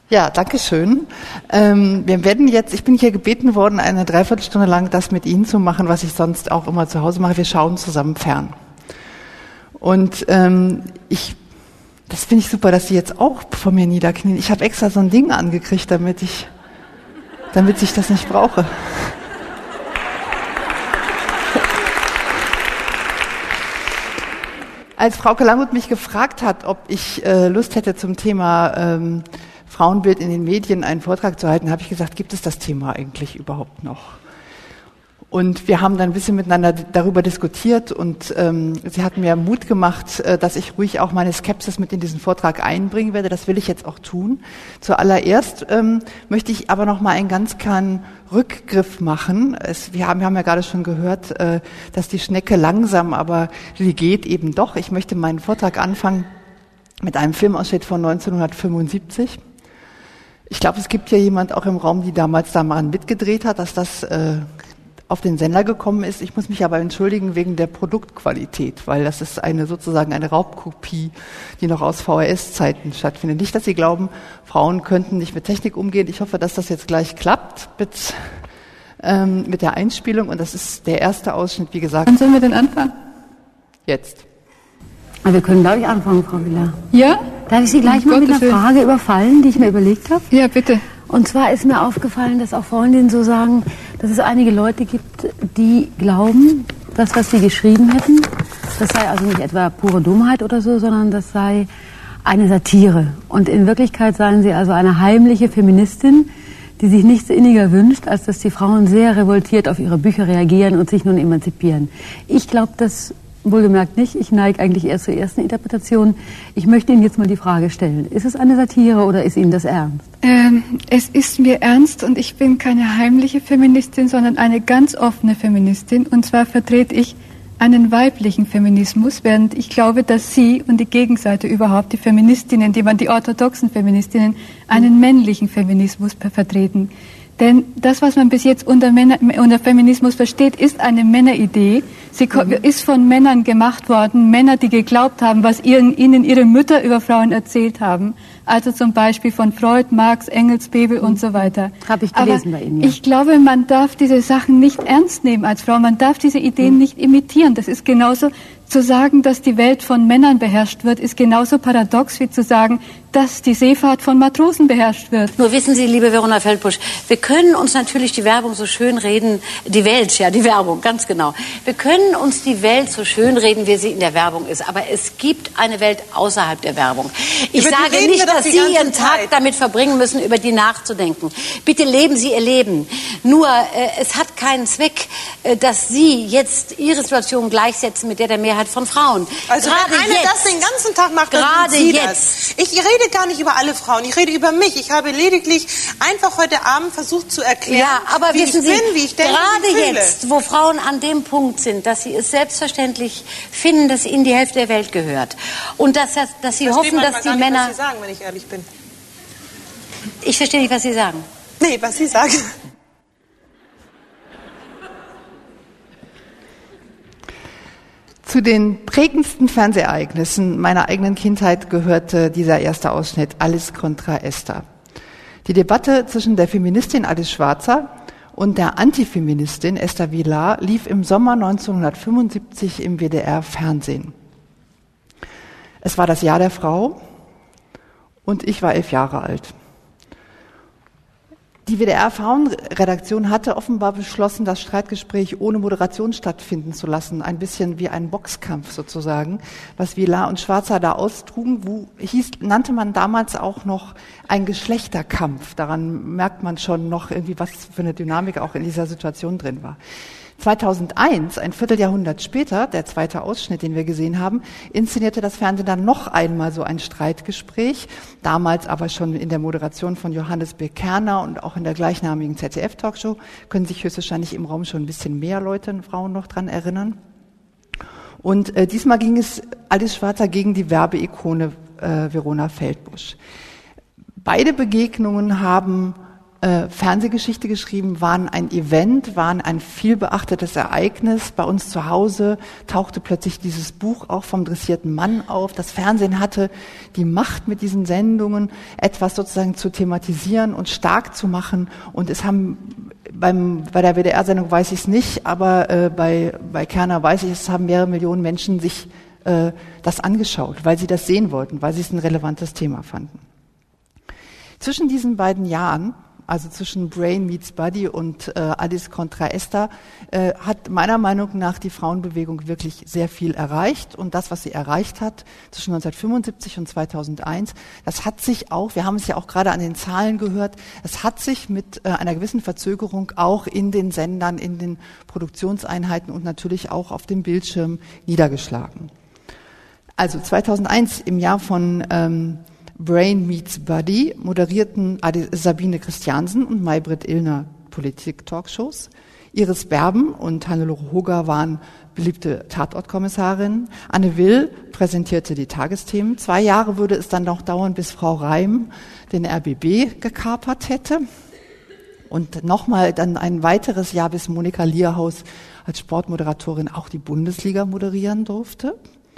Ja, danke schön. Wir werden jetzt, ich bin hier gebeten worden, eine Dreiviertelstunde lang das mit Ihnen zu machen, was ich sonst auch immer zu Hause mache. Wir schauen zusammen fern. Und das finde ich super, dass Sie jetzt auch vor mir niederknien. Ich habe extra so ein Ding angekriegt, damit ich das nicht brauche. Als Frauke Langmuth mich gefragt hat, ob ich Lust hätte, zum Thema Frauenbild in den Medien einen Vortrag zu halten, habe ich gesagt, gibt es das Thema eigentlich überhaupt noch? Und wir haben dann ein bisschen miteinander darüber diskutiert und sie hat mir Mut gemacht, dass ich ruhig auch meine Skepsis mit in diesen Vortrag einbringen werde. Das will ich jetzt auch tun. Zuallererst möchte ich aber noch mal einen ganz kleinen Rückgriff machen. Wir haben ja gerade schon gehört, dass die Schnecke langsam, aber sie geht eben doch. Ich möchte meinen Vortrag anfangen mit einem Filmausschnitt von 1975. Ich glaube, es gibt ja jemand auch im Raum, die damals daran mitgedreht hat, dass das auf den Sender gekommen ist. Ich muss mich aber entschuldigen wegen der Produktqualität, weil das ist sozusagen eine Raubkopie, die noch aus VHS-Zeiten stattfindet. Nicht, dass Sie glauben, Frauen könnten nicht mit Technik umgehen. Ich hoffe, dass das jetzt gleich klappt mit der Einspielung. Und das ist der erste Ausschnitt, wie gesagt. Wann sollen wir denn anfangen? Jetzt. Wir können, glaube ich, anfangen, Frau Willer. Ja? Darf ich Sie gleich mal mit einer Frage überfallen, die ich mir überlegt habe? Ja, bitte. Und zwar ist mir aufgefallen, dass auch Freundinnen so sagen, dass es einige Leute gibt, die glauben, das, was sie geschrieben hätten, das sei also nicht etwa pure Dummheit oder so, sondern das sei eine Satire. Und in Wirklichkeit seien sie also eine heimliche Feministin, die sich nichts inniger wünscht, als dass die Frauen sehr revoltiert auf ihre Bücher reagieren und sich nun emanzipieren. Ich glaube das wohlgemerkt nicht. Ich neige eigentlich eher zur ersten Interpretation. Ich möchte Ihnen jetzt mal die Frage stellen. Ist es eine Satire oder ist Ihnen das ernst? Es ist mir ernst und ich bin keine heimliche Feministin, sondern eine ganz offene Feministin. Und zwar vertrete ich einen weiblichen Feminismus, während ich glaube, dass Sie und die Gegenseite überhaupt, die Feministinnen, die orthodoxen Feministinnen, einen männlichen Feminismus vertreten. Denn das, was man bis jetzt unter Feminismus versteht, ist eine Männeridee. Sie ist von Männern gemacht worden, Männer, die geglaubt haben, was ihnen ihre Mütter über Frauen erzählt haben. Also zum Beispiel von Freud, Marx, Engels, Bebel und so weiter. Habe ich gelesen bei Ihnen, ja. Ich glaube, man darf diese Sachen nicht ernst nehmen als Frau. Man darf diese Ideen nicht imitieren. Das ist genauso, zu sagen, dass die Welt von Männern beherrscht wird, ist genauso paradox wie zu sagen, dass die Seefahrt von Matrosen beherrscht wird. Nur wissen Sie, liebe Verona Feldbusch, wir können uns natürlich die Werbung so schön reden, die Welt, ja, die Werbung, ganz genau. Wir können uns die Welt so schön reden, wie sie in der Werbung ist, aber es gibt eine Welt außerhalb der Werbung. Ich sage nicht, dass Sie Ihren Tag damit verbringen müssen, über die nachzudenken. Bitte leben Sie Ihr Leben. Nur, es hat keinen Zweck, dass Sie jetzt Ihre Situation gleichsetzen mit der Mehrheit von Frauen. Also wenn eine das den ganzen Tag macht, dann sind Sie das. Ich rede gar nicht über alle Frauen, ich rede über mich. Ich habe lediglich einfach heute Abend versucht zu erklären, ja, aber wie ich bin, wie ich denke, gerade jetzt, wo Frauen an dem Punkt sind, dass sie es selbstverständlich finden, dass ihnen die Hälfte der Welt gehört. Und dass sie hoffen, dass die Männer... Was Sie sagen, wenn ich ehrlich bin. Ich verstehe nicht, was Sie sagen. Nee, was Sie sagen. Zu den prägendsten Fernsehereignissen meiner eigenen Kindheit gehörte dieser erste Ausschnitt, Alice contra Esther. Die Debatte zwischen der Feministin Alice Schwarzer und der Antifeministin Esther Vilar lief im Sommer 1975 im WDR-Fernsehen. Es war das Jahr der Frau und ich war 11 Jahre alt. Die WDR-Frauenredaktion hatte offenbar beschlossen, das Streitgespräch ohne Moderation stattfinden zu lassen. Ein bisschen wie ein Boxkampf sozusagen, was Vilar und Schwarzer da austrugen. Nannte man damals auch noch ein Geschlechterkampf. Daran merkt man schon noch irgendwie, was für eine Dynamik auch in dieser Situation drin war. 2001, ein Vierteljahrhundert später, der zweite Ausschnitt, den wir gesehen haben, inszenierte das Fernsehen dann noch einmal so ein Streitgespräch, damals aber schon in der Moderation von Johannes B. Kerner und auch in der gleichnamigen ZDF-Talkshow, können sich höchstwahrscheinlich im Raum schon ein bisschen mehr Leute und Frauen noch dran erinnern. Und diesmal ging es Alice Schwarzer gegen die Werbeikone Verona Feldbusch. Beide Begegnungen haben Fernsehgeschichte geschrieben, waren ein Event, waren ein viel beachtetes Ereignis. Bei uns zu Hause tauchte plötzlich dieses Buch auch vom dressierten Mann auf. Das Fernsehen hatte die Macht, mit diesen Sendungen etwas sozusagen zu thematisieren und stark zu machen. Und es haben bei der WDR-Sendung weiß ich es nicht, aber bei Kerner weiß ich, es haben mehrere Millionen Menschen sich das angeschaut, weil sie das sehen wollten, weil sie es ein relevantes Thema fanden. Zwischen diesen beiden Jahren, also zwischen Brain meets Body und Alice contra Esther, hat meiner Meinung nach die Frauenbewegung wirklich sehr viel erreicht. Und das, was sie erreicht hat zwischen 1975 und 2001, das hat sich auch, wir haben es ja auch gerade an den Zahlen gehört, es hat sich mit einer gewissen Verzögerung auch in den Sendern, in den Produktionseinheiten und natürlich auch auf dem Bildschirm niedergeschlagen. Also 2001, im Jahr von Brain meets Body, moderierten Sabine Christiansen und May-Britt Illner Politik-Talkshows. Iris Berben und Hannelore Hoger waren beliebte Tatortkommissarinnen. Anne Will präsentierte die Tagesthemen. 2 Jahre würde es dann noch dauern, bis Frau Reim den RBB gekapert hätte. Und nochmal dann ein weiteres Jahr, bis Monika Lierhaus als Sportmoderatorin auch die Bundesliga moderieren durfte.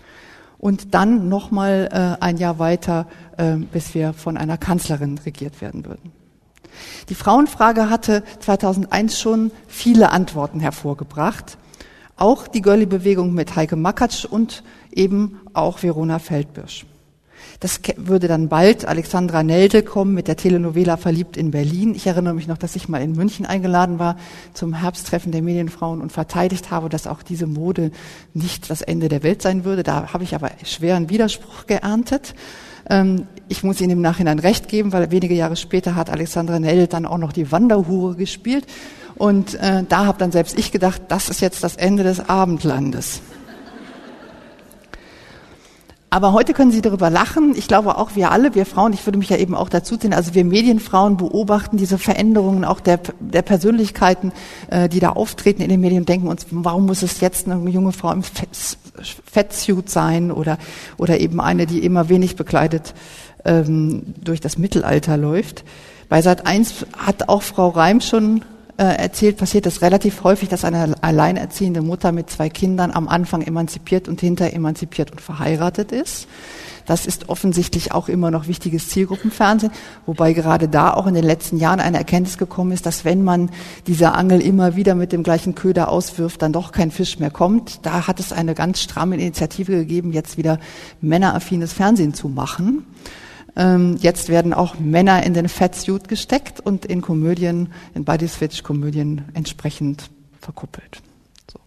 Und dann nochmal ein Jahr weiter, bis wir von einer Kanzlerin regiert werden würden. Die Frauenfrage hatte 2001 schon viele Antworten hervorgebracht. Auch die Girlie-Bewegung mit Heike Makatsch und eben auch Verona Feldbusch. Das würde dann bald Alexandra Neldel kommen mit der Telenovela Verliebt in Berlin. Ich erinnere mich noch, dass ich mal in München eingeladen war zum Herbsttreffen der Medienfrauen und verteidigt habe, dass auch diese Mode nicht das Ende der Welt sein würde. Da habe ich aber schweren Widerspruch geerntet. Ich muss Ihnen im Nachhinein recht geben, weil wenige Jahre später hat Alexandra Neldel dann auch noch die Wanderhure gespielt. Und da habe dann selbst ich gedacht, das ist jetzt das Ende des Abendlandes. Aber heute können Sie darüber lachen. Ich glaube auch wir alle, wir Frauen, ich würde mich ja eben auch dazu zählen, also wir Medienfrauen beobachten diese Veränderungen auch der Persönlichkeiten, die da auftreten in den Medien und denken uns, warum muss es jetzt eine junge Frau im Fettsuit sein oder eben eine, die immer wenig bekleidet durch das Mittelalter läuft. Bei Sat.1 hat auch Frau Reim schon erzählt, passiert es relativ häufig, dass eine alleinerziehende Mutter mit 2 Kindern am Anfang emanzipiert und hinterher emanzipiert und verheiratet ist. Das ist offensichtlich auch immer noch wichtiges Zielgruppenfernsehen, wobei gerade da auch in den letzten Jahren eine Erkenntnis gekommen ist, dass wenn man diese Angel immer wieder mit dem gleichen Köder auswirft, dann doch kein Fisch mehr kommt. Da hat es eine ganz stramme Initiative gegeben, jetzt wieder männeraffines Fernsehen zu machen. Jetzt werden auch Männer in den Fatsuit gesteckt und in Komödien, in Body-Switch-Komödien entsprechend verkuppelt. So.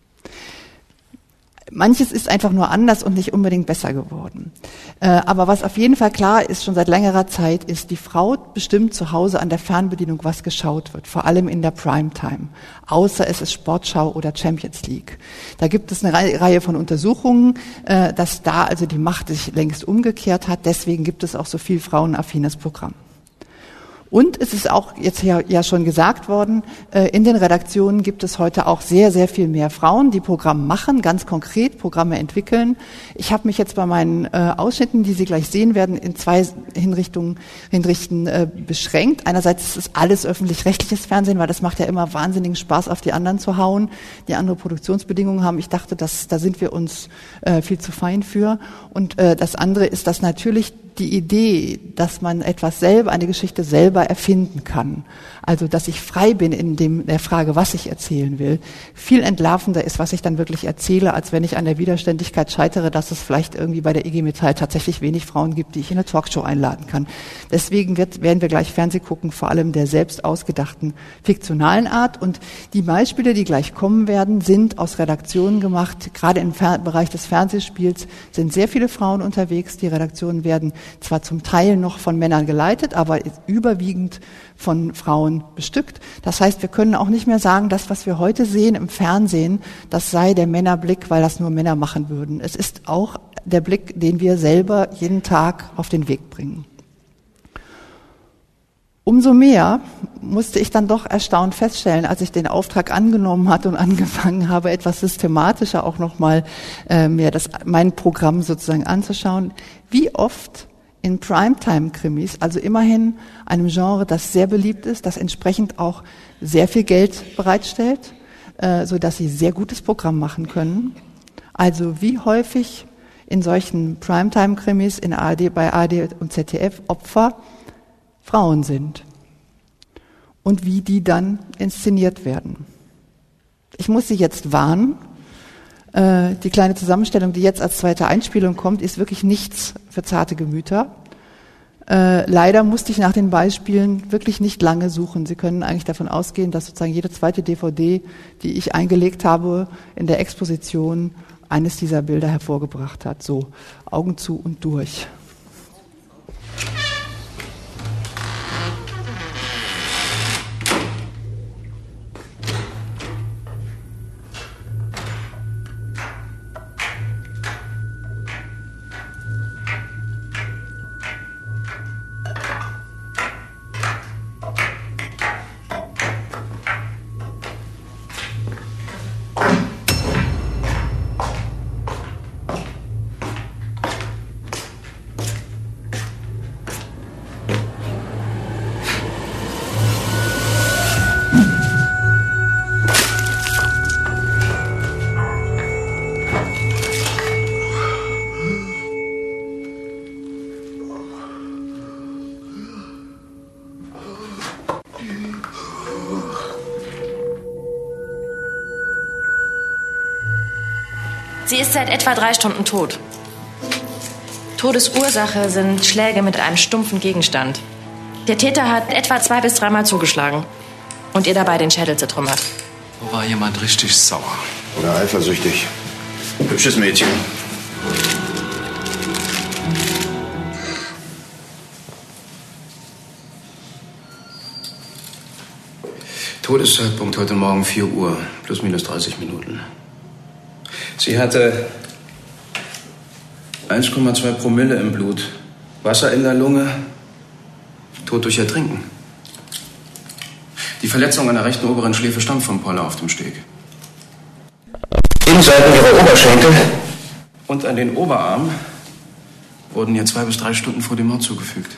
Manches ist einfach nur anders und nicht unbedingt besser geworden. Aber was auf jeden Fall klar ist, schon seit längerer Zeit, ist, die Frau bestimmt zu Hause an der Fernbedienung, was geschaut wird, vor allem in der Primetime, außer es ist Sportschau oder Champions League. Da gibt es eine Reihe von Untersuchungen, dass da also die Macht sich längst umgekehrt hat. Deswegen gibt es auch so viel frauenaffines Programm. Und es ist auch jetzt ja schon gesagt worden, in den Redaktionen gibt es heute auch sehr, sehr viel mehr Frauen, die Programme machen, ganz konkret Programme entwickeln. Ich habe mich jetzt bei meinen Ausschnitten, die Sie gleich sehen werden, in 2 Hinrichtungen beschränkt. Einerseits ist es alles öffentlich-rechtliches Fernsehen, weil das macht ja immer wahnsinnigen Spaß, auf die anderen zu hauen, die andere Produktionsbedingungen haben. Ich dachte, da sind wir uns viel zu fein für. Und das andere ist, dass natürlich die Idee, dass man etwas selber, eine Geschichte selber erfinden kann, also dass ich frei bin in der Frage, was ich erzählen will, viel entlarvender ist, was ich dann wirklich erzähle, als wenn ich an der Widerständigkeit scheitere, dass es vielleicht irgendwie bei der IG Metall tatsächlich wenig Frauen gibt, die ich in eine Talkshow einladen kann. Deswegen werden wir gleich Fernseh gucken, vor allem der selbst ausgedachten fiktionalen Art. Und die Beispiele, die gleich kommen werden, sind aus Redaktionen gemacht. Gerade im Bereich des Fernsehspiels sind sehr viele Frauen unterwegs. Die Redaktionen werden zwar zum Teil noch von Männern geleitet, aber überwiegend von Frauen bestückt. Das heißt, wir können auch nicht mehr sagen, das, was wir heute sehen im Fernsehen, das sei der Männerblick, weil das nur Männer machen würden. Es ist auch der Blick, den wir selber jeden Tag auf den Weg bringen. Umso mehr musste ich dann doch erstaunt feststellen, als ich den Auftrag angenommen hatte und angefangen habe, etwas systematischer auch nochmal mir mein Programm sozusagen anzuschauen, wie oft in Primetime-Krimis, also immerhin einem Genre, das sehr beliebt ist, das entsprechend auch sehr viel Geld bereitstellt, sodass sie sehr gutes Programm machen können. Also wie häufig in solchen Primetime-Krimis bei ARD und ZDF Opfer Frauen sind und wie die dann inszeniert werden. Ich muss Sie jetzt warnen, die kleine Zusammenstellung, die jetzt als zweite Einspielung kommt, ist wirklich nichts für zarte Gemüter. Leider musste ich nach den Beispielen wirklich nicht lange suchen. Sie können eigentlich davon ausgehen, dass sozusagen jede zweite DVD, die ich eingelegt habe, in der Exposition eines dieser Bilder hervorgebracht hat. So, Augen zu und durch. Sie ist seit etwa 3 Stunden tot. Todesursache sind Schläge mit einem stumpfen Gegenstand. Der Täter hat etwa 2 bis 3 Mal zugeschlagen und ihr dabei den Schädel zertrümmert. So war jemand richtig sauer. Oder eifersüchtig. Hübsches Mädchen. Todeszeitpunkt heute Morgen 4 Uhr, plus minus 30 Minuten. Sie hatte 1,2 Promille im Blut, Wasser in der Lunge, Tod durch Ertrinken. Die Verletzung an der rechten oberen Schläfe stammt vom Poller auf dem Steg. Innenseiten ihrer Oberschenkel und an den Oberarm wurden ihr 2 bis 3 Stunden vor dem Mord zugefügt.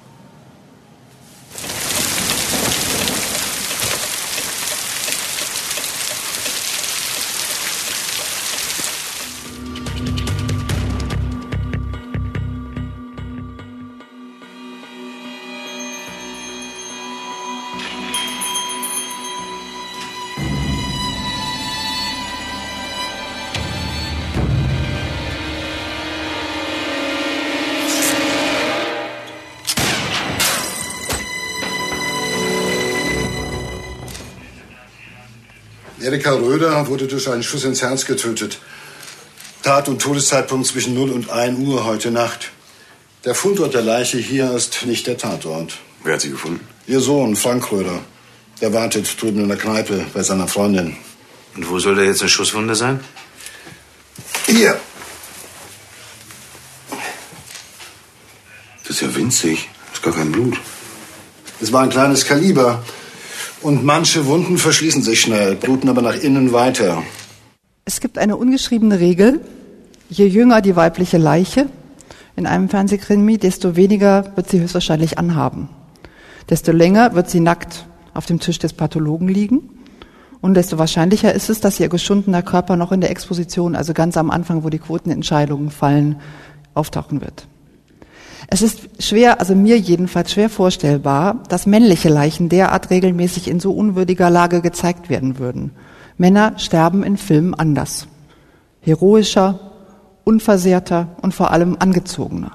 Erika Röder wurde durch einen Schuss ins Herz getötet. Tat- und Todeszeitpunkt zwischen 0 und 1 Uhr heute Nacht. Der Fundort der Leiche hier ist nicht der Tatort. Wer hat sie gefunden? Ihr Sohn, Frank Röder. Der wartet drüben in der Kneipe bei seiner Freundin. Und wo soll da jetzt eine Schusswunde sein? Hier. Das ist ja winzig. Das ist gar kein Blut. Es war ein kleines Kaliber. Und manche Wunden verschließen sich schnell, bluten aber nach innen weiter. Es gibt eine ungeschriebene Regel. Je jünger die weibliche Leiche in einem Fernsehkrimi, desto weniger wird sie höchstwahrscheinlich anhaben. Desto länger wird sie nackt auf dem Tisch des Pathologen liegen. Und desto wahrscheinlicher ist es, dass ihr geschundener Körper noch in der Exposition, also ganz am Anfang, wo die Quotenentscheidungen fallen, auftauchen wird. Es ist schwer, also mir jedenfalls schwer vorstellbar, dass männliche Leichen derart regelmäßig in so unwürdiger Lage gezeigt werden würden. Männer sterben in Filmen anders. Heroischer, unversehrter und vor allem angezogener.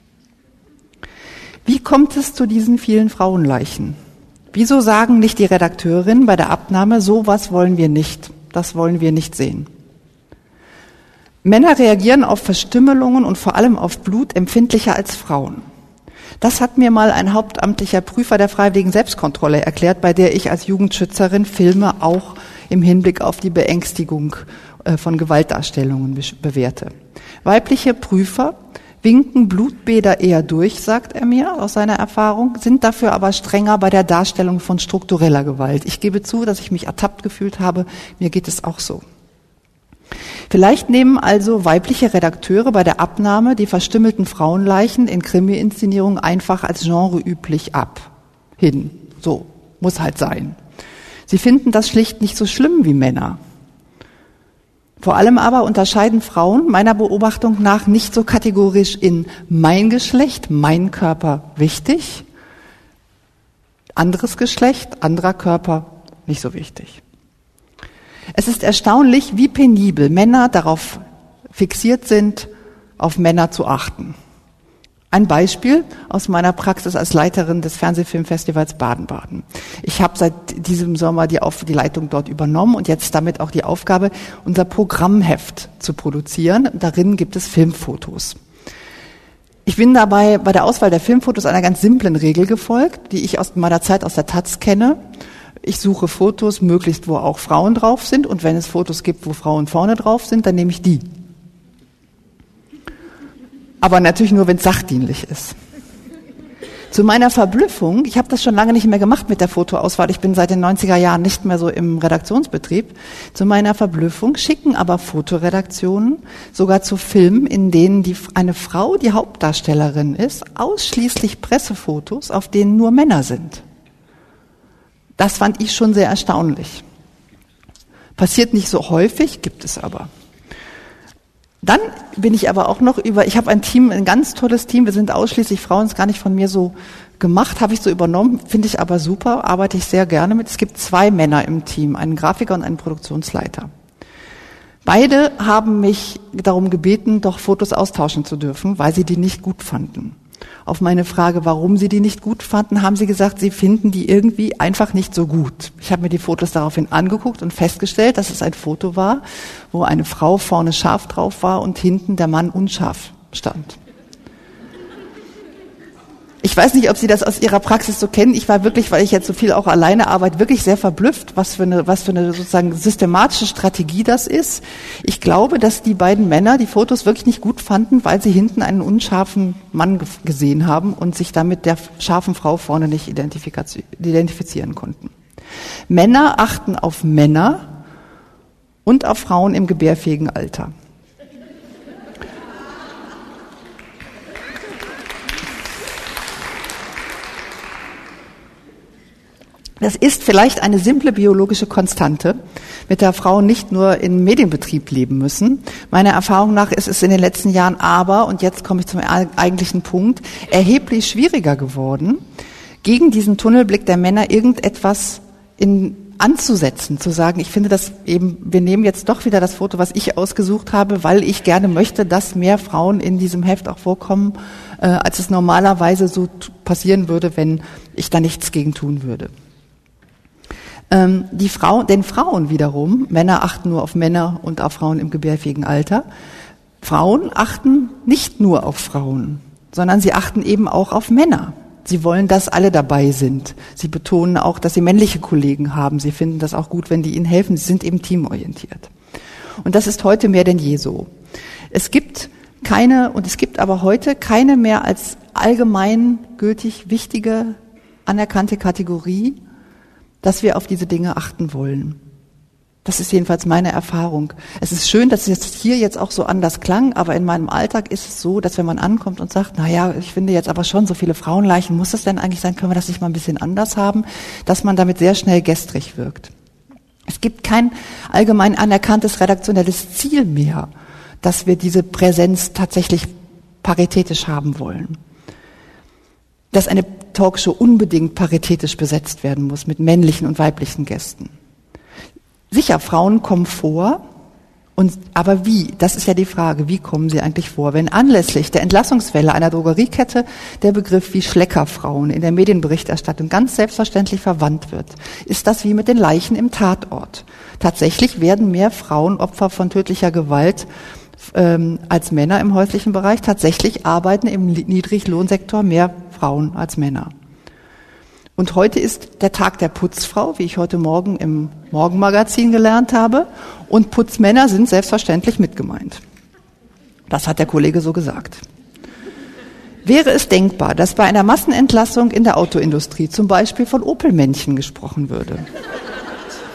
Wie kommt es zu diesen vielen Frauenleichen? Wieso sagen nicht die Redakteurinnen bei der Abnahme, sowas wollen wir nicht, das wollen wir nicht sehen? Männer reagieren auf Verstümmelungen und vor allem auf Blut empfindlicher als Frauen. Das hat mir mal ein hauptamtlicher Prüfer der freiwilligen Selbstkontrolle erklärt, bei der ich als Jugendschützerin Filme auch im Hinblick auf die Beängstigung von Gewaltdarstellungen bewerte. Weibliche Prüfer winken Blutbäder eher durch, sagt er mir aus seiner Erfahrung, sind dafür aber strenger bei der Darstellung von struktureller Gewalt. Ich gebe zu, dass ich mich ertappt gefühlt habe, mir geht es auch so. Vielleicht nehmen also weibliche Redakteure bei der Abnahme die verstümmelten Frauenleichen in Krimi-Inszenierungen einfach als genreüblich hin. So, muss halt sein. Sie finden das schlicht nicht so schlimm wie Männer. Vor allem aber unterscheiden Frauen meiner Beobachtung nach nicht so kategorisch in mein Geschlecht, mein Körper wichtig, anderes Geschlecht, anderer Körper nicht so wichtig. Es ist erstaunlich, wie penibel Männer darauf fixiert sind, auf Männer zu achten. Ein Beispiel aus meiner Praxis als Leiterin des Fernsehfilmfestivals Baden-Baden. Ich habe seit diesem Sommer die Leitung dort übernommen und jetzt damit auch die Aufgabe, unser Programmheft zu produzieren. Darin gibt es Filmfotos. Ich bin dabei bei der Auswahl der Filmfotos einer ganz simplen Regel gefolgt, die ich aus meiner Zeit aus der Taz kenne. Ich suche Fotos möglichst, wo auch Frauen drauf sind, und wenn es Fotos gibt, wo Frauen vorne drauf sind, dann nehme ich die. Aber natürlich nur, wenn es sachdienlich ist. Zu meiner Verblüffung, ich habe das schon lange nicht mehr gemacht mit der Fotoauswahl, ich bin seit den 90er Jahren nicht mehr so im Redaktionsbetrieb, zu meiner Verblüffung schicken aber Fotoredaktionen sogar zu Filmen, in denen eine Frau die Hauptdarstellerin ist, ausschließlich Pressefotos, auf denen nur Männer sind. Das fand ich schon sehr erstaunlich. Passiert nicht so häufig, gibt es aber. Dann bin ich aber auch noch ich habe ein ganz tolles Team, wir sind ausschließlich Frauen, ist gar nicht von mir so gemacht, habe ich so übernommen, finde ich aber super, arbeite ich sehr gerne mit. Es gibt 2 Männer im Team, einen Grafiker und einen Produktionsleiter. Beide haben mich darum gebeten, doch Fotos austauschen zu dürfen, weil sie die nicht gut fanden. Auf meine Frage, warum sie die nicht gut fanden, haben sie gesagt, sie finden die irgendwie einfach nicht so gut. Ich habe mir die Fotos daraufhin angeguckt und festgestellt, dass es ein Foto war, wo eine Frau vorne scharf drauf war und hinten der Mann unscharf stand. Ich weiß nicht, ob Sie das aus Ihrer Praxis so kennen. Ich war wirklich, weil ich jetzt so viel auch alleine arbeite, wirklich sehr verblüfft, was für eine sozusagen systematische Strategie das ist. Ich glaube, dass die beiden Männer die Fotos wirklich nicht gut fanden, weil sie hinten einen unscharfen Mann gesehen haben und sich damit der scharfen Frau vorne nicht identifizieren konnten. Männer achten auf Männer und auf Frauen im gebärfähigen Alter. Das ist vielleicht eine simple biologische Konstante, mit der Frauen nicht nur im Medienbetrieb leben müssen. Meiner Erfahrung nach ist es in den letzten Jahren aber, und jetzt komme ich zum eigentlichen Punkt, erheblich schwieriger geworden, gegen diesen Tunnelblick der Männer irgendetwas anzusetzen, zu sagen, ich finde das eben, wir nehmen jetzt doch wieder das Foto, was ich ausgesucht habe, weil ich gerne möchte, dass mehr Frauen in diesem Heft auch vorkommen, als es normalerweise so passieren würde, wenn ich da nichts gegen tun würde. Den Frauen wiederum, Männer achten nur auf Männer und auf Frauen im gebärfähigen Alter. Frauen achten nicht nur auf Frauen, sondern sie achten eben auch auf Männer. Sie wollen, dass alle dabei sind. Sie betonen auch, dass sie männliche Kollegen haben. Sie finden das auch gut, wenn die ihnen helfen. Sie sind eben teamorientiert. Und das ist heute mehr denn je so. Es gibt aber heute keine mehr als allgemeingültig wichtige, anerkannte Kategorie, dass wir auf diese Dinge achten wollen. Das ist jedenfalls meine Erfahrung. Es ist schön, dass es hier jetzt auch so anders klang, aber in meinem Alltag ist es so, dass wenn man ankommt und sagt, ich finde jetzt aber schon so viele Frauenleichen, muss das denn eigentlich sein, können wir das nicht mal ein bisschen anders haben, dass man damit sehr schnell gestrig wirkt. Es gibt kein allgemein anerkanntes redaktionelles Ziel mehr, dass wir diese Präsenz tatsächlich paritätisch haben wollen. Dass eine Talkshow unbedingt paritätisch besetzt werden muss mit männlichen und weiblichen Gästen. Sicher, Frauen kommen vor, aber wie? Das ist ja die Frage, wie kommen sie eigentlich vor? Wenn anlässlich der Entlassungswelle einer Drogeriekette der Begriff wie Schleckerfrauen in der Medienberichterstattung ganz selbstverständlich verwandt wird, ist das wie mit den Leichen im Tatort. Tatsächlich werden mehr Frauen Opfer von tödlicher Gewalt als Männer im häuslichen Bereich. Tatsächlich arbeiten im Niedriglohnsektor mehr Frauen als Männer. Und heute ist der Tag der Putzfrau, wie ich heute Morgen im Morgenmagazin gelernt habe. Und Putzmänner sind selbstverständlich mit gemeint. Das hat der Kollege so gesagt. Wäre es denkbar, dass bei einer Massenentlassung in der Autoindustrie zum Beispiel von Opel-Männchen gesprochen würde?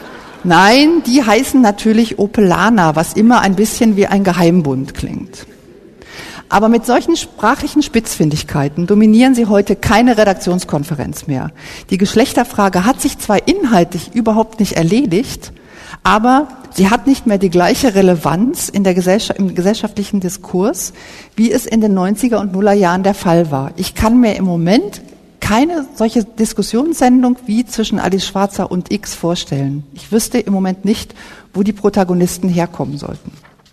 Nein, die heißen natürlich Opelaner, was immer ein bisschen wie ein Geheimbund klingt. Aber mit solchen sprachlichen Spitzfindigkeiten dominieren sie heute keine Redaktionskonferenz mehr. Die Geschlechterfrage hat sich zwar inhaltlich überhaupt nicht erledigt, aber sie hat nicht mehr die gleiche Relevanz im gesellschaftlichen Diskurs, wie es in den 90er und Nullerjahren der Fall war. Ich kann mir im Moment keine solche Diskussionssendung wie zwischen Alice Schwarzer und X vorstellen. Ich wüsste im Moment nicht, wo die Protagonisten herkommen sollten.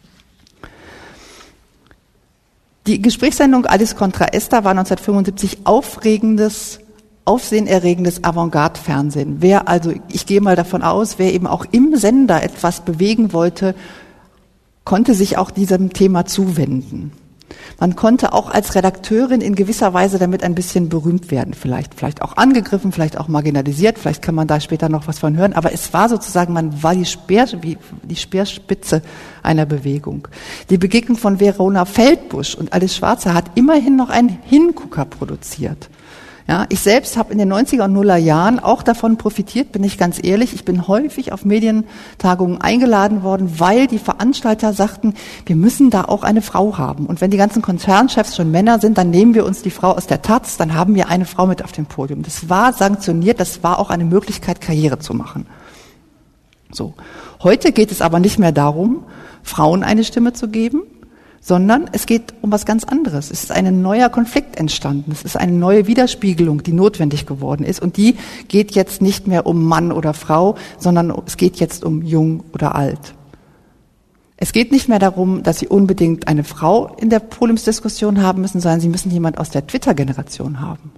Die Gesprächssendung Alice contra Esther war 1975 aufsehenerregendes Avantgarde-Fernsehen. Ich gehe mal davon aus, wer eben auch im Sender etwas bewegen wollte, konnte sich auch diesem Thema zuwenden. Man konnte auch als Redakteurin in gewisser Weise damit ein bisschen berühmt werden, vielleicht auch angegriffen, vielleicht auch marginalisiert, vielleicht kann man da später noch was von hören, aber es war sozusagen, man war die Speerspitze einer Bewegung. Die Begegnung von Verona Feldbusch und Alice Schwarzer hat immerhin noch einen Hingucker produziert. Ja, ich selbst habe in den 90er und Nuller Jahren auch davon profitiert, bin ich ganz ehrlich. Ich bin häufig auf Medientagungen eingeladen worden, weil die Veranstalter sagten, wir müssen da auch eine Frau haben. Und wenn die ganzen Konzernchefs schon Männer sind, dann nehmen wir uns die Frau aus der Taz, dann haben wir eine Frau mit auf dem Podium. Das war sanktioniert, das war auch eine Möglichkeit, Karriere zu machen. So. Heute geht es aber nicht mehr darum, Frauen eine Stimme zu geben, sondern es geht um was ganz anderes. Es ist ein neuer Konflikt entstanden. Es ist eine neue Widerspiegelung, die notwendig geworden ist. Und die geht jetzt nicht mehr um Mann oder Frau, sondern es geht jetzt um jung oder alt. Es geht nicht mehr darum, dass Sie unbedingt eine Frau in der Podiumsdiskussion haben müssen, sondern Sie müssen jemand aus der Twitter-Generation haben.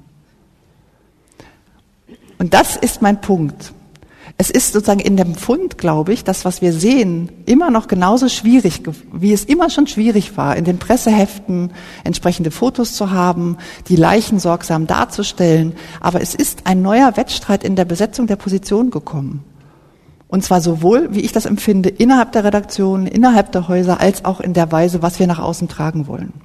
Und das ist mein Punkt. Es ist sozusagen in dem Fund, glaube ich, das, was wir sehen, immer noch genauso schwierig, wie es immer schon schwierig war, in den Presseheften entsprechende Fotos zu haben, die Leichen sorgsam darzustellen. Aber es ist ein neuer Wettstreit in der Besetzung der Position gekommen. Und zwar sowohl, wie ich das empfinde, innerhalb der Redaktion, innerhalb der Häuser, als auch in der Weise, was wir nach außen tragen wollen.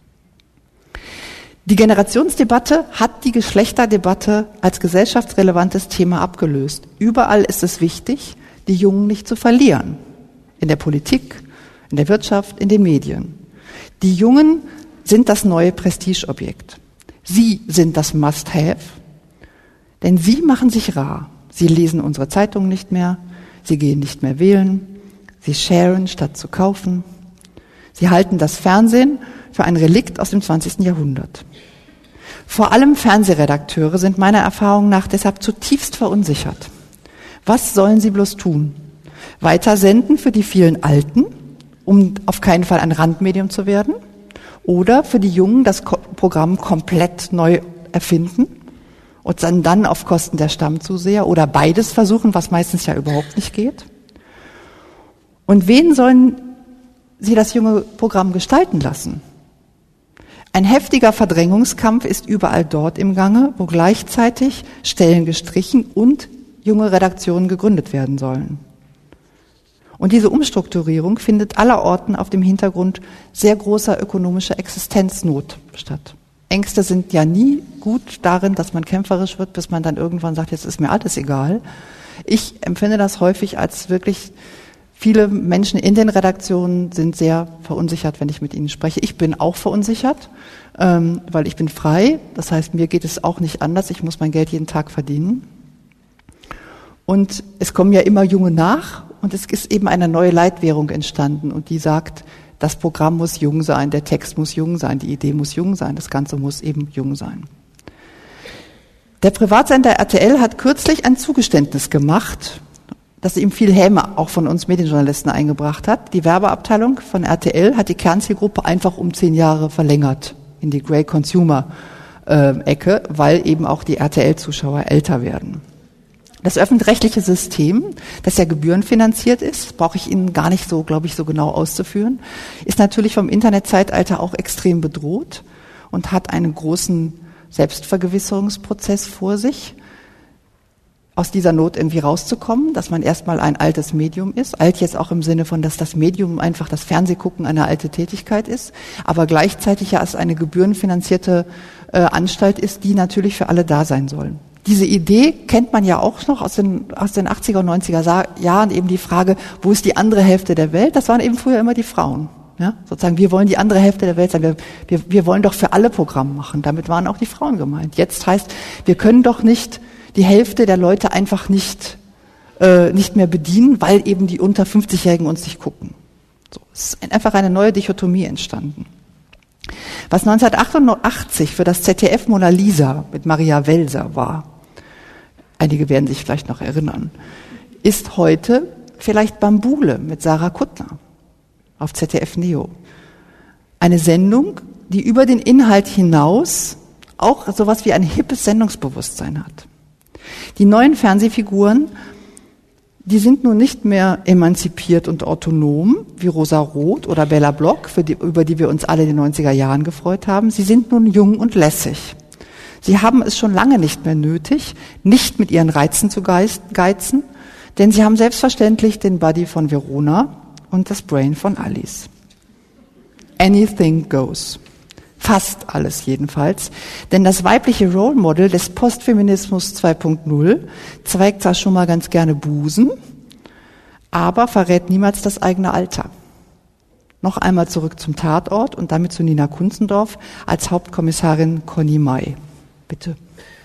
Die Generationsdebatte hat die Geschlechterdebatte als gesellschaftsrelevantes Thema abgelöst. Überall ist es wichtig, die Jungen nicht zu verlieren. In der Politik, in der Wirtschaft, in den Medien. Die Jungen sind das neue Prestigeobjekt. Sie sind das Must-Have, denn sie machen sich rar. Sie lesen unsere Zeitungen nicht mehr, sie gehen nicht mehr wählen, sie sharen statt zu kaufen. Sie halten das Fernsehen für ein Relikt aus dem 20. Jahrhundert. Vor allem Fernsehredakteure sind meiner Erfahrung nach deshalb zutiefst verunsichert. Was sollen sie bloß tun? Weiter senden für die vielen Alten, um auf keinen Fall ein Randmedium zu werden? Oder für die Jungen das Programm komplett neu erfinden und dann auf Kosten der Stammzuseher? Oder beides versuchen, was meistens ja überhaupt nicht geht? Und wen sollen sie das junge Programm gestalten lassen? Ein heftiger Verdrängungskampf ist überall dort im Gange, wo gleichzeitig Stellen gestrichen und junge Redaktionen gegründet werden sollen. Und diese Umstrukturierung findet allerorten auf dem Hintergrund sehr großer ökonomischer Existenznot statt. Ängste sind ja nie gut darin, dass man kämpferisch wird, bis man dann irgendwann sagt, jetzt ist mir alles egal. Ich empfinde das häufig als wirklich, viele Menschen in den Redaktionen sind sehr verunsichert, wenn ich mit ihnen spreche. Ich bin auch verunsichert, weil ich bin frei. Das heißt, mir geht es auch nicht anders. Ich muss mein Geld jeden Tag verdienen. Und es kommen ja immer Junge nach. Und es ist eben eine neue Leitwährung entstanden. Und die sagt, das Programm muss jung sein, der Text muss jung sein, die Idee muss jung sein, das Ganze muss eben jung sein. Der Privatsender RTL hat kürzlich ein Zugeständnis gemacht, das ihm viel Häme auch von uns Medienjournalisten eingebracht hat. Die Werbeabteilung von RTL hat die Kernzielgruppe einfach um 10 Jahre verlängert in die Grey Consumer Ecke, weil eben auch die RTL-Zuschauer älter werden. Das öffentlich-rechtliche System, das ja gebührenfinanziert ist, brauche ich Ihnen gar nicht so, glaube ich, so genau auszuführen, ist natürlich vom Internetzeitalter auch extrem bedroht und hat einen großen Selbstvergewisserungsprozess vor sich, aus dieser Not irgendwie rauszukommen, dass man erstmal ein altes Medium ist. Alt jetzt auch im Sinne von, dass das Medium einfach das Fernsehgucken eine alte Tätigkeit ist, aber gleichzeitig ja als eine gebührenfinanzierte Anstalt ist, die natürlich für alle da sein soll. Diese Idee kennt man ja auch noch aus den 80er und 90er Jahren, eben die Frage, wo ist die andere Hälfte der Welt? Das waren eben früher immer die Frauen. Ja? Sozusagen, wir wollen die andere Hälfte der Welt sein. Wir wollen doch für alle Programme machen. Damit waren auch die Frauen gemeint. Jetzt heißt, wir können doch nicht die Hälfte der Leute einfach nicht mehr bedienen, weil eben die unter 50-Jährigen uns nicht gucken. So, es ist einfach eine neue Dichotomie entstanden. Was 1988 für das ZDF Mona Lisa mit Maria Welser war, einige werden sich vielleicht noch erinnern, ist heute vielleicht Bambule mit Sarah Kuttner auf ZDF Neo. Eine Sendung, die über den Inhalt hinaus auch sowas wie ein hippes Sendungsbewusstsein hat. Die neuen Fernsehfiguren, die sind nun nicht mehr emanzipiert und autonom, wie Rosa Roth oder Bella Block, über die wir uns alle in den 90er Jahren gefreut haben. Sie sind nun jung und lässig. Sie haben es schon lange nicht mehr nötig, nicht mit ihren Reizen zu geizen, denn sie haben selbstverständlich den Body von Verona und das Brain von Alice. Anything goes. Fast alles jedenfalls. Denn das weibliche Role Model des Postfeminismus 2.0 zeigt zwar schon mal ganz gerne Busen, aber verrät niemals das eigene Alter. Noch einmal zurück zum Tatort und damit zu Nina Kunzendorf als Hauptkommissarin Conny May. Bitte.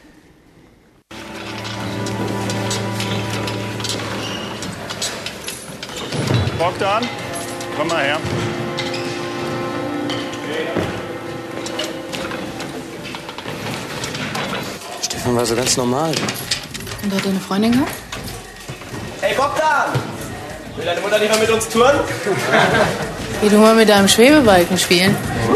Bogdan, komm mal her. Stefan war so ganz normal. Und hat er eine Freundin gehabt? Hey Bogdan! Will deine Mutter nicht mal mit uns touren? Geh du mal mit deinem Schwebebalken spielen.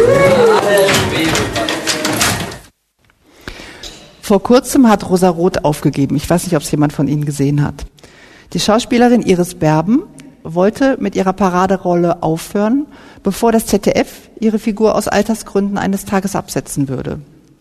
Vor kurzem hat Rosa Roth aufgegeben. Ich weiß nicht, ob es jemand von Ihnen gesehen hat. Die Schauspielerin Iris Berben wollte mit ihrer Paraderolle aufhören, bevor das ZDF ihre Figur aus Altersgründen eines Tages absetzen würde.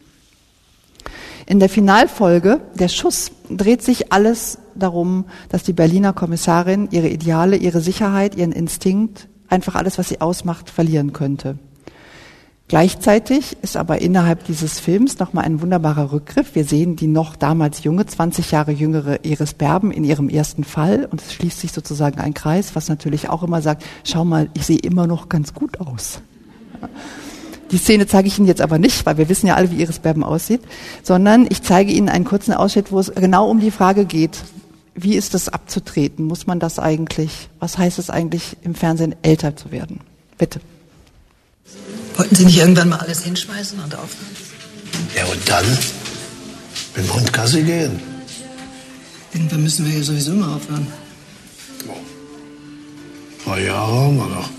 In der Finalfolge, Der Schuss, dreht sich alles darum, dass die Berliner Kommissarin ihre Ideale, ihre Sicherheit, ihren Instinkt, einfach alles, was sie ausmacht, verlieren könnte. Gleichzeitig ist aber innerhalb dieses Films nochmal ein wunderbarer Rückgriff. Wir sehen die noch damals junge, 20 Jahre jüngere Iris Berben in ihrem ersten Fall und es schließt sich sozusagen ein Kreis, was natürlich auch immer sagt, schau mal, ich sehe immer noch ganz gut aus. Die Szene zeige ich Ihnen jetzt aber nicht, weil wir wissen ja alle, wie Iris Berben aussieht, sondern ich zeige Ihnen einen kurzen Ausschnitt, wo es genau um die Frage geht, wie ist es abzutreten? Muss man das eigentlich, was heißt es eigentlich im Fernsehen, älter zu werden? Bitte. Wollten Sie nicht irgendwann mal alles hinschmeißen und aufhören? Ja, und dann? Mit dem Hund Gassi gehen. Irgendwann müssen wir ja sowieso mal aufhören. Ein paar Jahre haben wir noch.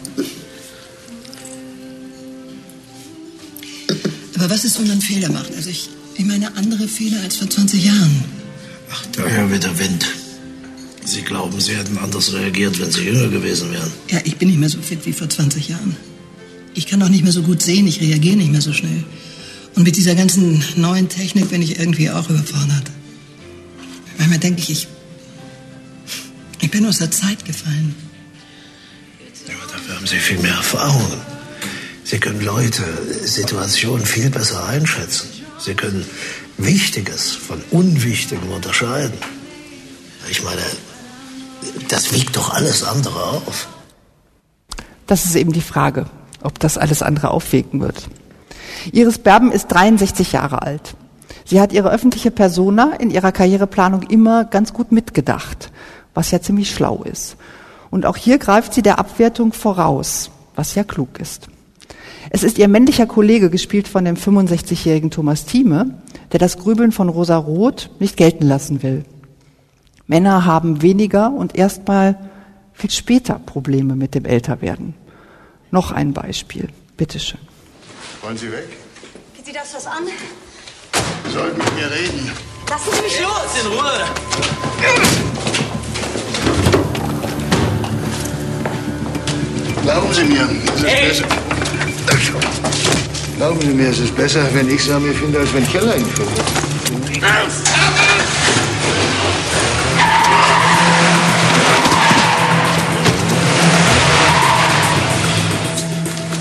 Aber was ist, wenn man Fehler macht? Also ich meine andere Fehler als vor 20 Jahren. Ach, daher wird der Wind. Sie glauben, Sie hätten anders reagiert, wenn Sie jünger gewesen wären. Ja, ich bin nicht mehr so fit wie vor 20 Jahren. Ich kann auch nicht mehr so gut sehen, ich reagiere nicht mehr so schnell. Und mit dieser ganzen neuen Technik bin ich irgendwie auch überfordert. Manchmal denke ich bin aus der Zeit gefallen. Ja, aber dafür haben Sie viel mehr Erfahrungen. Sie können Leute, Situationen viel besser einschätzen. Sie können Wichtiges von Unwichtigem unterscheiden. Ich meine, das wiegt doch alles andere auf. Das ist eben die Frage, ob das alles andere aufwiegen wird. Iris Berben ist 63 Jahre alt. Sie hat ihre öffentliche Persona in ihrer Karriereplanung immer ganz gut mitgedacht, was ja ziemlich schlau ist. Und auch hier greift sie der Abwertung voraus, was ja klug ist. Es ist ihr männlicher Kollege, gespielt von dem 65-jährigen Thomas Thieme, der das Grübeln von Rosa Roth nicht gelten lassen will. Männer haben weniger und erstmal viel später Probleme mit dem Älterwerden. Noch ein Beispiel. Bitteschön. Wollen Sie weg? Geht Sie das was an? Sie sollten mit mir reden. Lassen Sie mich los! In Ruhe! Glauben Sie mir, es ist besser. Glauben Sie mir, es ist besser, wenn ich Samir finde, als wenn Keller ihn findet.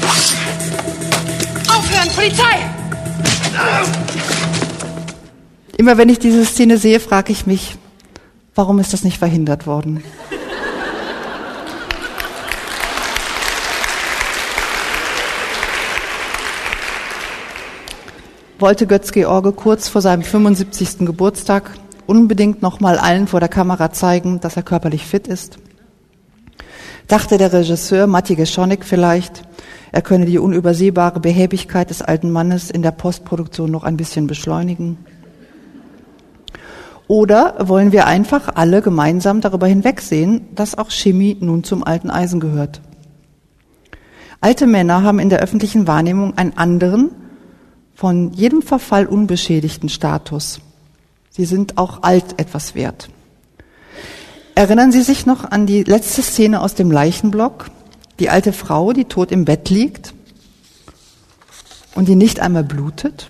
Aufhören, Polizei! Immer wenn ich diese Szene sehe, frage ich mich, warum ist das nicht verhindert worden? Wollte Götz-George kurz vor seinem 75. Geburtstag unbedingt nochmal allen vor der Kamera zeigen, dass er körperlich fit ist? Dachte der Regisseur Matti Geschonek vielleicht, er könne die unübersehbare Behäbigkeit des alten Mannes in der Postproduktion noch ein bisschen beschleunigen? Oder wollen wir einfach alle gemeinsam darüber hinwegsehen, dass auch Chemie nun zum alten Eisen gehört? Alte Männer haben in der öffentlichen Wahrnehmung einen anderen, von jedem Verfall unbeschädigten Status. Sie sind auch alt etwas wert. Erinnern Sie sich noch an die letzte Szene aus dem Leichenblock? Die alte Frau, die tot im Bett liegt und die nicht einmal blutet?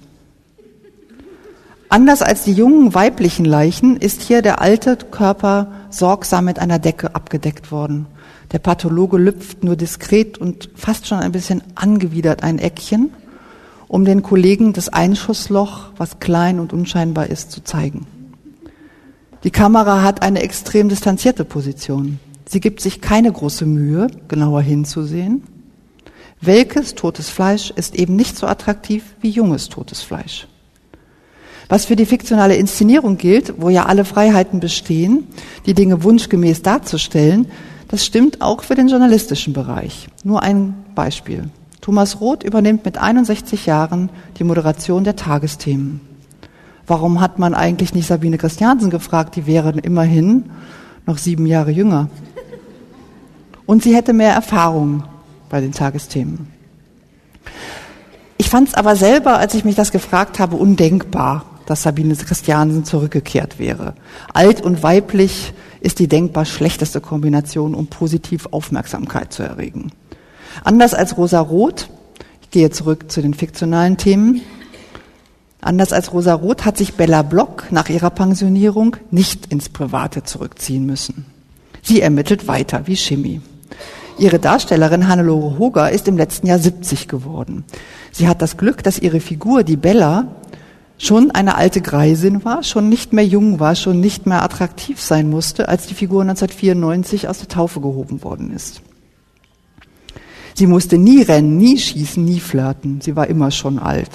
Anders als die jungen weiblichen Leichen ist hier der alte Körper sorgsam mit einer Decke abgedeckt worden. Der Pathologe lüpft nur diskret und fast schon ein bisschen angewidert ein Eckchen, um den Kollegen das Einschussloch, was klein und unscheinbar ist, zu zeigen. Die Kamera hat eine extrem distanzierte Position. Sie gibt sich keine große Mühe, genauer hinzusehen. Welkes totes Fleisch ist eben nicht so attraktiv wie junges totes Fleisch. Was für die fiktionale Inszenierung gilt, wo ja alle Freiheiten bestehen, die Dinge wunschgemäß darzustellen, das stimmt auch für den journalistischen Bereich. Nur ein Beispiel. Thomas Roth übernimmt mit 61 Jahren die Moderation der Tagesthemen. Warum hat man eigentlich nicht Sabine Christiansen gefragt? Die wäre immerhin noch 7 Jahre jünger. Und sie hätte mehr Erfahrung bei den Tagesthemen. Ich fand es aber selber, als ich mich das gefragt habe, undenkbar, dass Sabine Christiansen zurückgekehrt wäre. Alt und weiblich ist die denkbar schlechteste Kombination, um positiv Aufmerksamkeit zu erregen. Anders als Rosa Roth, ich gehe zurück zu den fiktionalen Themen, anders als Rosa Roth hat sich Bella Block nach ihrer Pensionierung nicht ins Private zurückziehen müssen. Sie ermittelt weiter wie Chemie. Ihre Darstellerin Hannelore Hoger ist im letzten Jahr 70 geworden. Sie hat das Glück, dass ihre Figur, die Bella, schon eine alte Greisin war, schon nicht mehr jung war, schon nicht mehr attraktiv sein musste, als die Figur 1994 aus der Taufe gehoben worden ist. Sie musste nie rennen, nie schießen, nie flirten. Sie war immer schon alt.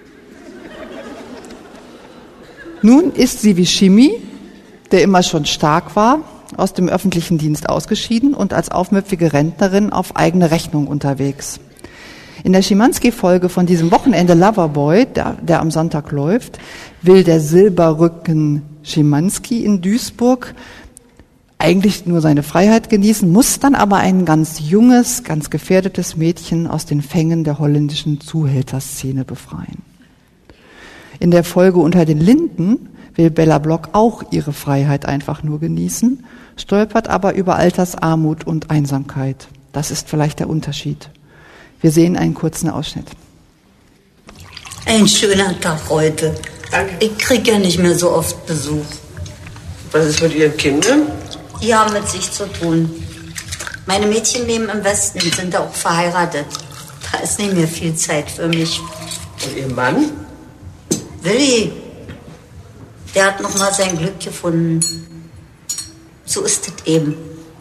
Nun ist sie wie Chemie, der immer schon stark war, aus dem öffentlichen Dienst ausgeschieden und als aufmüpfige Rentnerin auf eigene Rechnung unterwegs. In der Schimanski-Folge von diesem Wochenende Loverboy, der am Sonntag läuft, will der Silberrücken Schimanski in Duisburg eigentlich nur seine Freiheit genießen, muss dann aber ein ganz junges, ganz gefährdetes Mädchen aus den Fängen der holländischen Zuhälterszene befreien. In der Folge Unter den Linden will Bella Block auch ihre Freiheit einfach nur genießen, stolpert aber über Altersarmut und Einsamkeit. Das ist vielleicht der Unterschied. Wir sehen einen kurzen Ausschnitt. Ein schöner Tag heute. Danke. Ich krieg ja nicht mehr so oft Besuch. Was ist mit Ihren Kindern? Die haben mit sich zu tun. Meine Mädchen leben im Westen, sind auch verheiratet. Da ist nicht mehr viel Zeit für mich. Und Ihr Mann? Willi, der hat noch mal sein Glück gefunden. So ist es eben.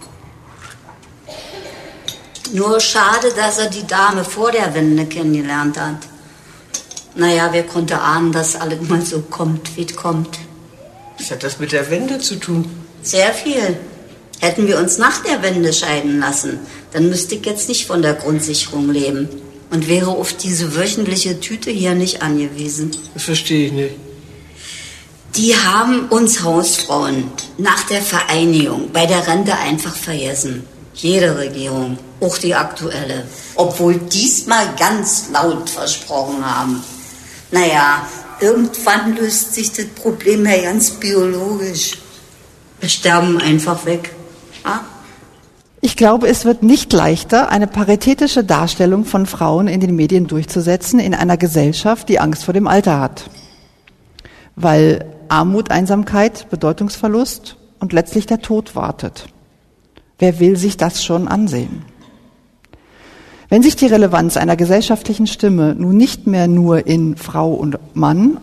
Nur schade, dass er die Dame vor der Wende kennengelernt hat. Naja, wer konnte ahnen, dass alles mal so kommt, wie es kommt. Was hat das mit der Wende zu tun? Sehr viel. Hätten wir uns nach der Wende scheiden lassen, dann müsste ich jetzt nicht von der Grundsicherung leben und wäre auf diese wöchentliche Tüte hier nicht angewiesen. Das verstehe ich nicht. Die haben uns Hausfrauen nach der Vereinigung bei der Rente einfach vergessen. Jede Regierung, auch die aktuelle. Obwohl diesmal ganz laut versprochen haben. Naja, irgendwann löst sich das Problem ja ganz biologisch. Wir sterben einfach weg. Ja? Ich glaube, es wird nicht leichter, eine paritätische Darstellung von Frauen in den Medien durchzusetzen in einer Gesellschaft, die Angst vor dem Alter hat. Weil Armut, Einsamkeit, Bedeutungsverlust und letztlich der Tod wartet. Wer will sich das schon ansehen? Wenn sich die Relevanz einer gesellschaftlichen Stimme nun nicht mehr nur in Frau und Mann,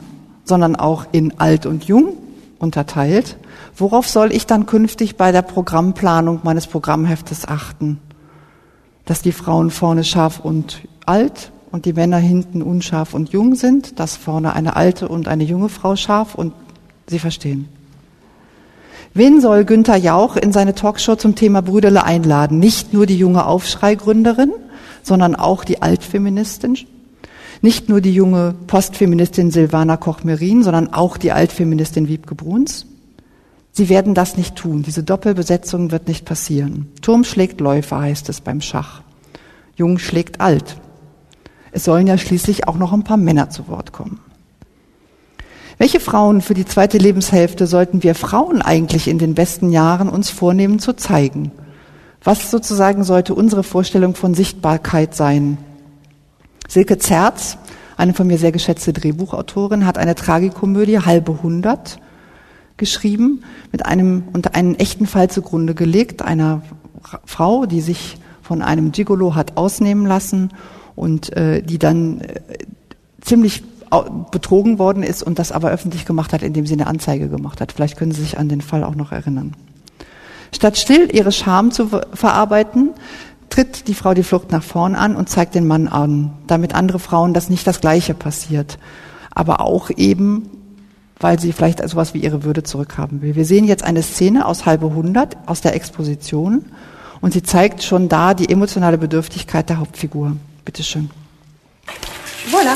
sondern auch in alt und jung unterteilt. Worauf soll ich dann künftig bei der Programmplanung meines Programmheftes achten? Dass die Frauen vorne scharf und alt und die Männer hinten unscharf und jung sind, dass vorne eine alte und eine junge Frau scharf und Sie verstehen. Wen soll Günther Jauch in seine Talkshow zum Thema Brüderle einladen? Nicht nur die junge Aufschrei-Gründerin, sondern auch die Altfeministin. Nicht nur die junge Postfeministin Silvana Koch-Merin, sondern auch die Altfeministin Wiebke Bruns. Sie werden das nicht tun. Diese Doppelbesetzung wird nicht passieren. Turm schlägt Läufer, heißt es beim Schach. Jung schlägt alt. Es sollen ja schließlich auch noch ein paar Männer zu Wort kommen. Welche Frauen für die zweite Lebenshälfte sollten wir Frauen eigentlich in den besten Jahren uns vornehmen zu zeigen? Was sozusagen sollte unsere Vorstellung von Sichtbarkeit sein? Silke Zerz, eine von mir sehr geschätzte Drehbuchautorin, hat eine Tragikomödie Halbe 100 geschrieben, mit einen echten Fall zugrunde gelegt, einer Frau, die sich von einem Gigolo hat ausnehmen lassen und die dann ziemlich betrogen worden ist und das aber öffentlich gemacht hat, indem sie eine Anzeige gemacht hat. Vielleicht können Sie sich an den Fall auch noch erinnern. Statt still ihre Scham zu verarbeiten, tritt die Frau die Flucht nach vorn an und zeigt den Mann an, damit andere Frauen, dass nicht das Gleiche passiert, aber auch eben, weil sie vielleicht sowas wie ihre Würde zurückhaben will. Wir sehen jetzt eine Szene aus Halbe 100, aus der Exposition, und sie zeigt schon da die emotionale Bedürftigkeit der Hauptfigur. Bitte schön. Voilà.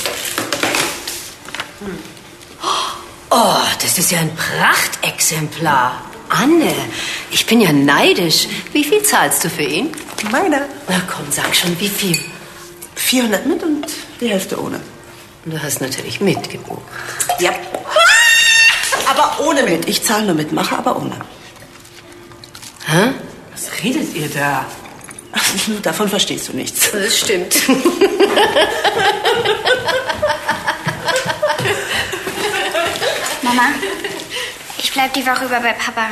Oh, das ist ja ein Prachtexemplar. Anne, ich bin ja neidisch. Wie viel zahlst du für ihn? Meiner? Na komm, sag schon, wie viel? 400 mit und die Hälfte ohne. Du hast natürlich mitgebucht. Ja. Aber ohne mit. Ich zahle nur mit, mache aber ohne. Hä? Was redet ihr da? Davon verstehst du nichts. Das stimmt. Mama, ich bleib die Woche über bei Papa.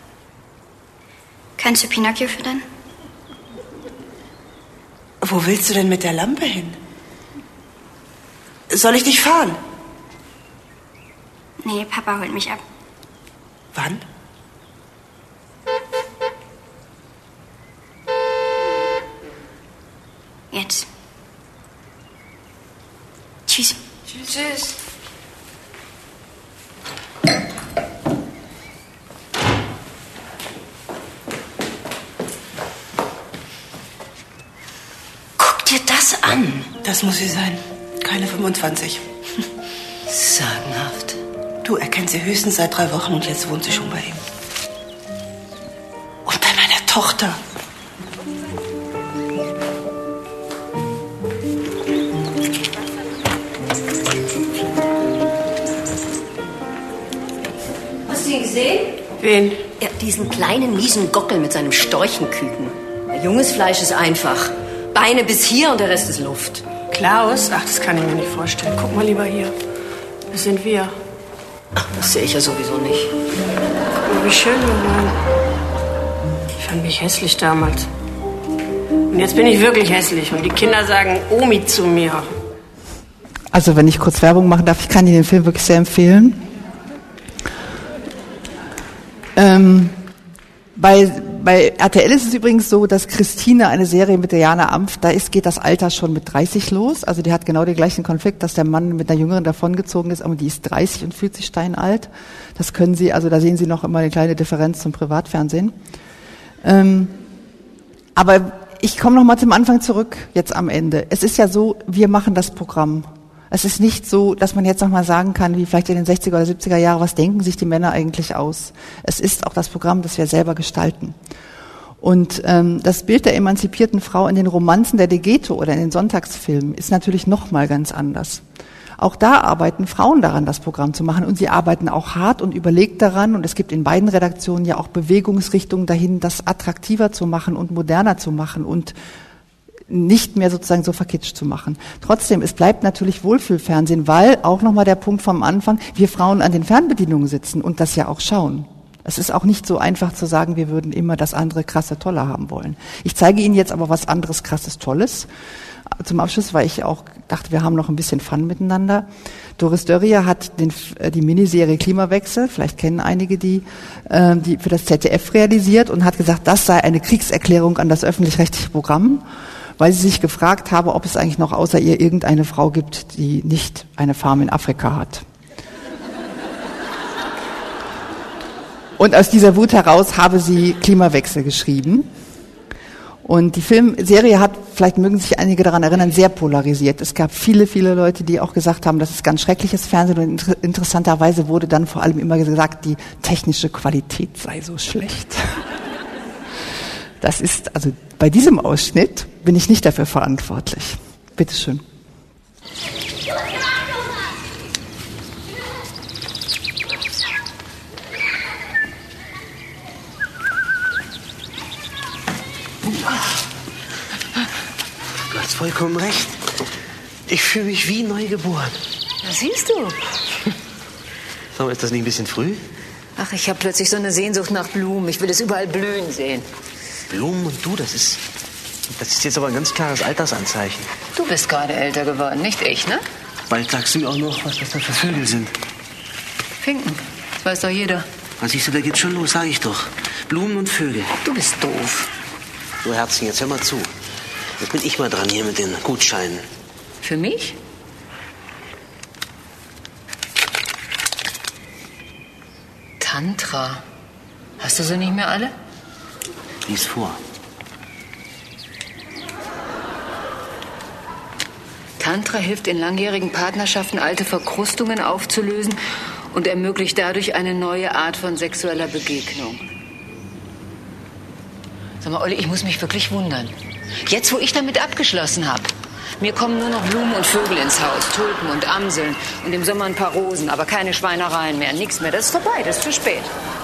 Kannst du Pinocchio füttern? Wo willst du denn mit der Lampe hin? Soll ich dich fahren? Nee, Papa holt mich ab. Wann? Jetzt. Tschüss. Tschüss. Guck dir das an. Das muss sie sein. Keine 25. Sagenhaft. Du, er kennt sie höchstens seit 3 Wochen und jetzt wohnt sie schon bei ihm. Und bei meiner Tochter. Hast du ihn gesehen? Wen? Ja, diesen kleinen, miesen Gockel mit seinem Storchenküken. Junges Fleisch ist einfach. Beine bis hier und der Rest ist Luft. Klaus? Ach, das kann ich mir nicht vorstellen. Guck mal lieber hier. Das sind wir. Ach, das sehe ich ja sowieso nicht. Guck mal, wie schön wir waren. Ich fand mich hässlich damals. Und jetzt bin ich wirklich hässlich. Und die Kinder sagen Omi zu mir. Also wenn ich kurz Werbung machen darf, ich kann Ihnen den Film wirklich sehr empfehlen. Bei RTL ist es übrigens so, dass Christine, eine Serie mit der Jana Amf, geht das Alter schon mit 30 los. Also die hat genau den gleichen Konflikt, dass der Mann mit einer Jüngeren davongezogen ist, aber die ist 30 und fühlt sich steinalt. Das können Sie, also da sehen Sie noch immer eine kleine Differenz zum Privatfernsehen. Aber ich komme noch mal zum Anfang zurück, jetzt am Ende. Es ist ja so, wir machen das Programm. Es ist nicht so, dass man jetzt noch mal sagen kann, wie vielleicht in den 60er oder 70er Jahren, was denken sich die Männer eigentlich aus? Es ist auch das Programm, das wir selber gestalten. Und das Bild der emanzipierten Frau in den Romanzen der Degeto oder in den Sonntagsfilmen ist natürlich noch mal ganz anders. Auch da arbeiten Frauen daran, das Programm zu machen, und sie arbeiten auch hart und überlegt daran, und es gibt in beiden Redaktionen ja auch Bewegungsrichtungen dahin, das attraktiver zu machen und moderner zu machen und nicht mehr sozusagen so verkitscht zu machen. Trotzdem, es bleibt natürlich Wohlfühlfernsehen, weil auch nochmal der Punkt vom Anfang, wir Frauen an den Fernbedienungen sitzen und das ja auch schauen. Es ist auch nicht so einfach zu sagen, wir würden immer das andere krasse Tolle haben wollen. Ich zeige Ihnen jetzt aber was anderes krasses Tolles. zum Abschluss, weil ich auch dachte, wir haben noch ein bisschen Fun miteinander. Doris Dörrier hat die Miniserie Klimawechsel, vielleicht kennen einige die für das ZDF realisiert und hat gesagt, das sei eine Kriegserklärung an das öffentlich-rechtliche Programm, weil sie sich gefragt habe, ob es eigentlich noch außer ihr irgendeine Frau gibt, die nicht eine Farm in Afrika hat. Und aus dieser Wut heraus habe sie Klimawechsel geschrieben. Und die Filmserie hat, vielleicht mögen sich einige daran erinnern, sehr polarisiert. Es gab viele, viele Leute, die auch gesagt haben, das ist ganz schreckliches Fernsehen. Und interessanterweise wurde dann vor allem immer gesagt, die technische Qualität sei so schlecht. Das ist, also bei diesem Ausschnitt bin ich nicht dafür verantwortlich. Bitteschön. Du hast vollkommen recht. Ich fühle mich wie neugeboren. Na, siehst du. Sag mal, ist das nicht ein bisschen früh? Ach, ich habe plötzlich so eine Sehnsucht nach Blumen. Ich will es überall blühen sehen. Blumen und du, das ist jetzt aber ein ganz klares Altersanzeichen. Du bist gerade älter geworden, nicht ich, ne? Bald sagst du mir auch noch, was das da für Vögel sind. Finken, das weiß doch jeder. Na, siehst du, da geht's schon los, sag ich doch. Blumen und Vögel. Du bist doof. So, Herzchen, jetzt hör mal zu. Jetzt bin ich mal dran hier mit den Gutscheinen. Für mich? Tantra. Hast du sie nicht mehr alle? Lies vor. Tantra hilft in langjährigen Partnerschaften, alte Verkrustungen aufzulösen und ermöglicht dadurch eine neue Art von sexueller Begegnung. Sag mal, Olli, ich muss mich wirklich wundern. Jetzt, wo ich damit abgeschlossen habe. Mir kommen nur noch Blumen und Vögel ins Haus, Tulpen und Amseln und im Sommer ein paar Rosen, aber keine Schweinereien mehr, nichts mehr. Das ist vorbei, das ist zu spät.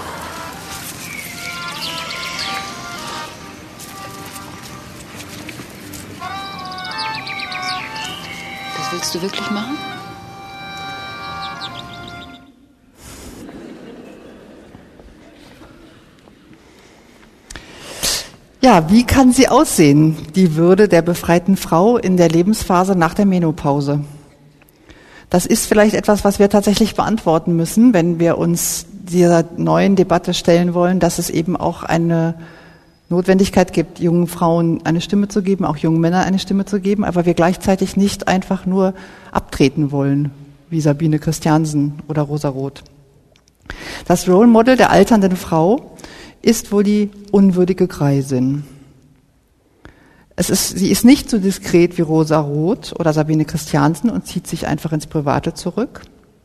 Das willst du wirklich machen? Ja, wie kann sie aussehen, die Würde der befreiten Frau in der Lebensphase nach der Menopause? Das ist vielleicht etwas, was wir tatsächlich beantworten müssen, wenn wir uns dieser neuen Debatte stellen wollen, dass es eben auch eine Notwendigkeit gibt, jungen Frauen eine Stimme zu geben, auch jungen Männern eine Stimme zu geben, aber wir gleichzeitig nicht einfach nur abtreten wollen, wie Sabine Christiansen oder Rosa Roth. Das Role Model der alternden Frau ist wohl die unwürdige Greisin. Sie ist nicht so diskret wie Rosa Roth oder Sabine Christiansen und zieht sich einfach ins Private zurück.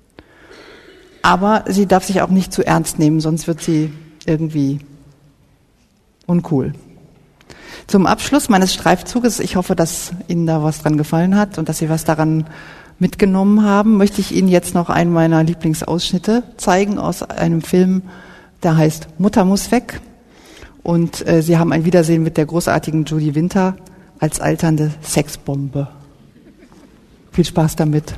Aber sie darf sich auch nicht zu ernst nehmen, sonst wird sie irgendwie uncool. Zum Abschluss meines Streifzuges, ich hoffe, dass Ihnen da was dran gefallen hat und dass Sie was daran mitgenommen haben, möchte ich Ihnen jetzt noch einen meiner Lieblingsausschnitte zeigen aus einem Film, der heißt Mutter muss weg. Und Sie haben ein Wiedersehen mit der großartigen Judy Winter als alternde Sexbombe. Viel Spaß damit.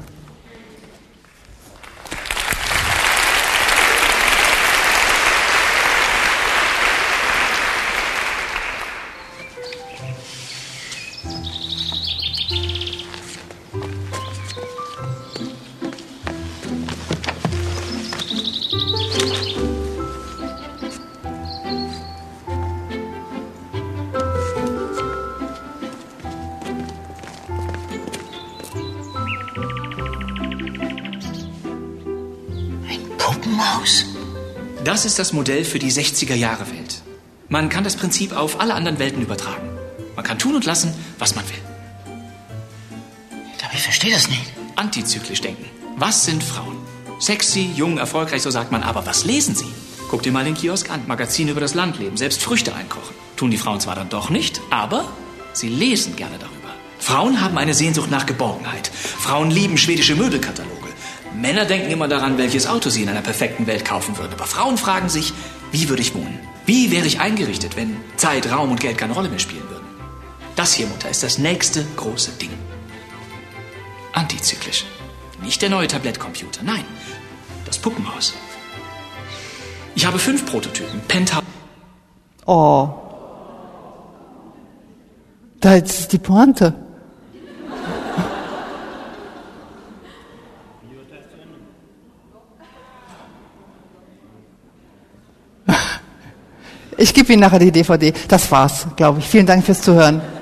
Das ist das Modell für die 60er-Jahre-Welt. Man kann das Prinzip auf alle anderen Welten übertragen. Man kann tun und lassen, was man will. Aber ich verstehe das nicht. Antizyklisch denken. Was sind Frauen? Sexy, jung, erfolgreich, so sagt man. Aber was lesen sie? Guck dir mal den Kiosk an. Magazine über das Landleben, selbst Früchte einkochen. Tun die Frauen zwar dann doch nicht, aber sie lesen gerne darüber. Frauen haben eine Sehnsucht nach Geborgenheit. Frauen lieben schwedische Möbelkataloge. Männer denken immer daran, welches Auto sie in einer perfekten Welt kaufen würden. Aber Frauen fragen sich, wie würde ich wohnen? Wie wäre ich eingerichtet, wenn Zeit, Raum und Geld keine Rolle mehr spielen würden? Das hier, Mutter, ist das nächste große Ding. Antizyklisch. Nicht der neue Tablettcomputer, nein, das Puppenhaus. Ich habe 5 Prototypen. Penthouse. Oh. Da ist die Pointe. Ich gebe Ihnen nachher die DVD. Das war's, glaube ich. Vielen Dank fürs Zuhören.